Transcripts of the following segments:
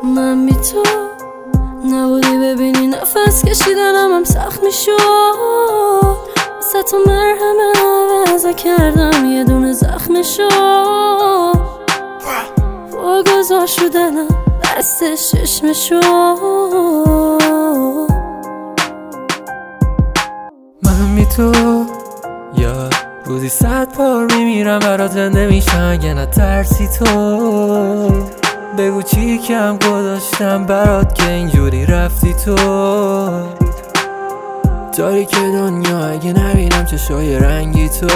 من بی تو نبودی، ببینی نفس کشیدنم هم سخت میشد. واسه تو مرهم عوض کردم یه دونه زخم شد. واگذار شدنم دستش چشم شد. من بی تو یا روزی 100 بار میمیرم برات، زنده میشم اگه نترسی تو. بگو چی کم گذاشتم برات که اینجوری رفتی تو. تاریک دنیا اگه نبینم چشای رنگی تو.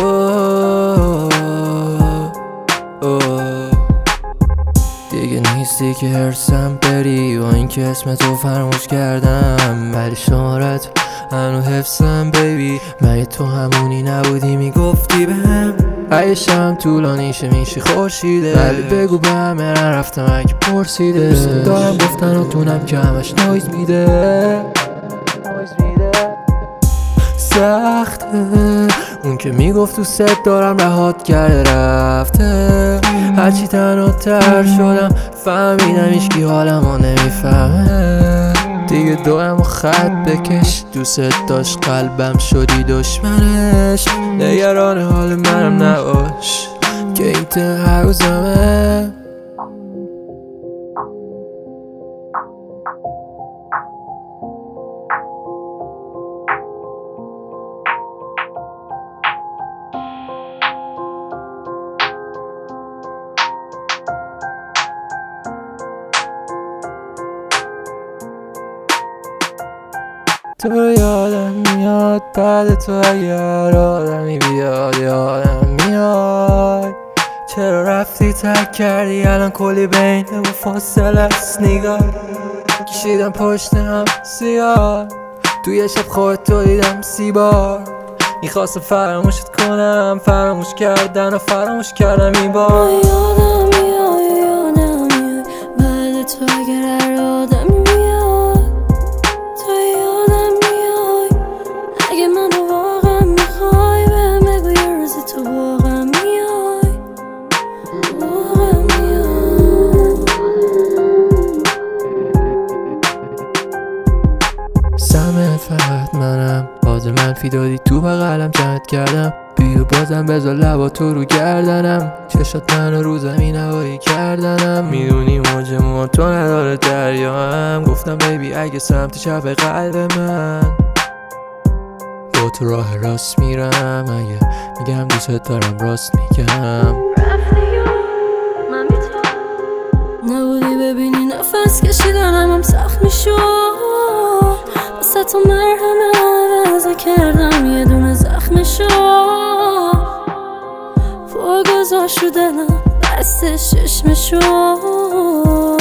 دیگه نیستی که هرسم بری و این که اسمتو فراموش کردم، ولی شمارت هنو حفظم بیبی. مگه تو همونی نبودی میگفتی بهم اگه شم طولانیشه میشی خورشیده، ولی بگو به همه نرفتم اگه پرسیده. دوست دارم گفتن و تونم که همش نویز میده. سخته اون که میگفت تو ست دارم رهات کرده رفته. هرچی تنها تر شدم فهمیدم هیچکی حالمو نمیفهمه. دیگه دوام و خط بکش، دوست داشت قلبم شدی دشمنش. نگران حال منم نباش که این ته روزمه. تو رو یادم میاد بعد تو اگر آدمی بیاد یادم میاد. چرا رفتی ترک کردی الان کلی بین و فاصله است. نگاه کشیدم پشت هم سیاه، توی شب خودتو دیدم 30 بار. میخواستم فراموشت کنم، فراموش کردن و فراموش کردم این بار. یادم میای بعد تو اگر هر آدمی بیاد. تو یادم میای اگه منو واقعا میخوای، بهم بگو یه روزی تو واقعا میای. واقعا میای. سمت فقط منم، باز منفی دادی تو بغلم جمعت کردم. بیو بازم بذار لبا تو رو گردنم، چشات منو رو زمین هوایی کردنم. میدونی موج موها تو نداره دریا هم. گفتم بیبی اگه سمت چپ قلب من با تو راه راست میرم، اگه میگم دوست دارم راست میگم. من بی تو نبودی، ببینی نفس کشیدنم هم سخت میشد. واسه تو مرهم عوض کردم یه دونه زخم شد. واگذار شدنم دستش چشم شد.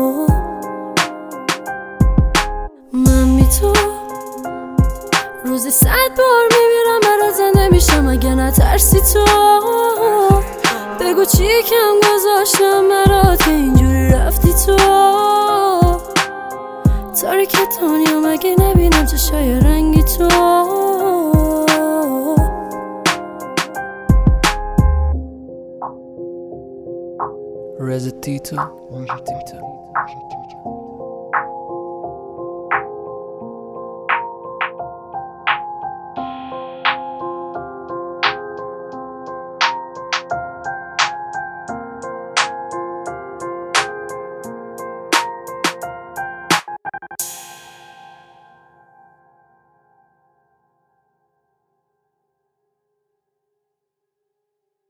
من بی تو روزی 100 بار میمیرم برات، زنده میشم اگه نترسی تو. بگو چی کم گذاشتم برات که اینجوری رفتی تو. تاریک دنیا مگه نبینم چشای رنگی تو. رزتیتو